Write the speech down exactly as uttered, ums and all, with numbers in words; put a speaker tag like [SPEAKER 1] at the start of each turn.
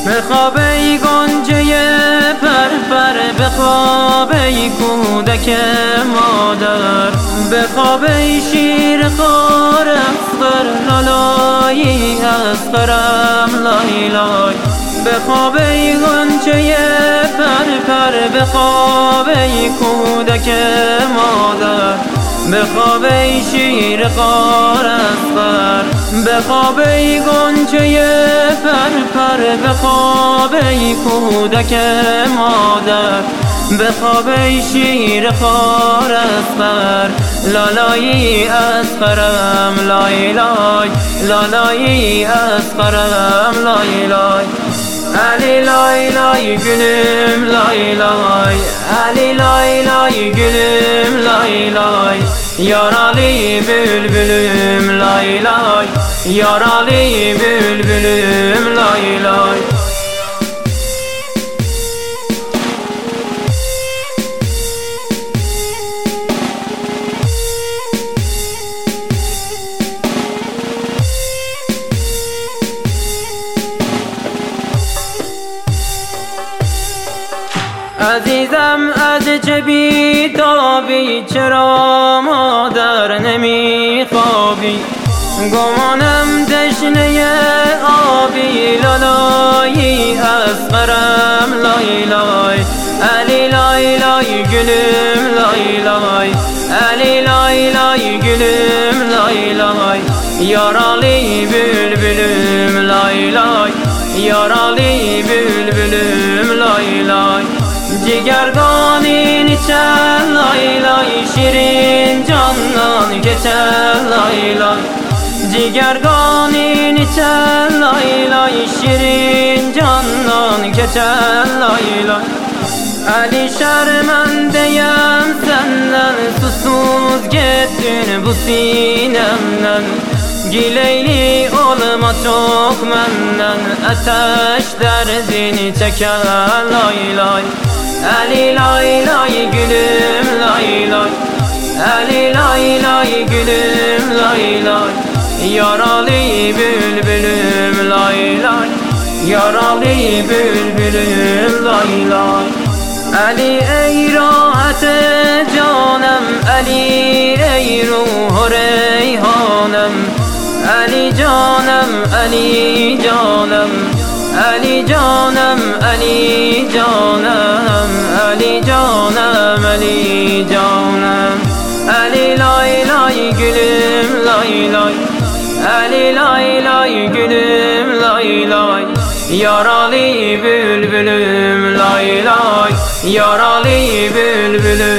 [SPEAKER 1] بخواب ای گنجه پرپر، بخواب ای کودک مادر، بخواب ای شیر خوار اصغر، لالایی اصغرم لای لای. بخواب ای گنجه پرپر، بخواب ای کودک مادر، بخواب ای شیر خوار اصغر، بخواب ای گنجه پرپر، بخواب ای کودک مادر، بخواب ای شیر خوار اصغر، لالایی اصغرم لای لای، لالایی اصغرم لای لای. علی لای لای گلüm لای لای، علی لای لای گلüm لای لای. Yaralı bülbülüm lay lay, yaralı bülbülüm lay lay. عزیزم از جبی تابی، چرا مادر نمی خوابی؟ گمانم دشنه آبی، لالایی اصغرم لای لای. علی لای لای گلüm لای لای، علی لای لای گلüm lay lay. Yaralı bülbülüm lay lay, yaralı bülbülüm lay lay. Cigerganin içer lay lay, şirin candan geçer lay lay. Cigerganin içer lay lay, şirin candan geçer lay lay. Ali şermendeyim senden, susuz gittin bu sinemden. Gileyli olma çok menden, ateş derdini çeker lay lay. Ali lay lay gülüm lay lay, Ali lay lay gülüm lay lay. Yaralı bülbülüm lay lay, yaralı bülbülüm lay lay. Ali ey rahat canım, Ali ey ruh reyhanım. Ali canım, Ali canım, Ali canım, Ali canım, Ali canım, Ali canım. Ali lay lay gülüm lay lay, Ali lay lay gülüm lay lay. Yaralı bülbülüm lay lay, yaralı bülbülüm.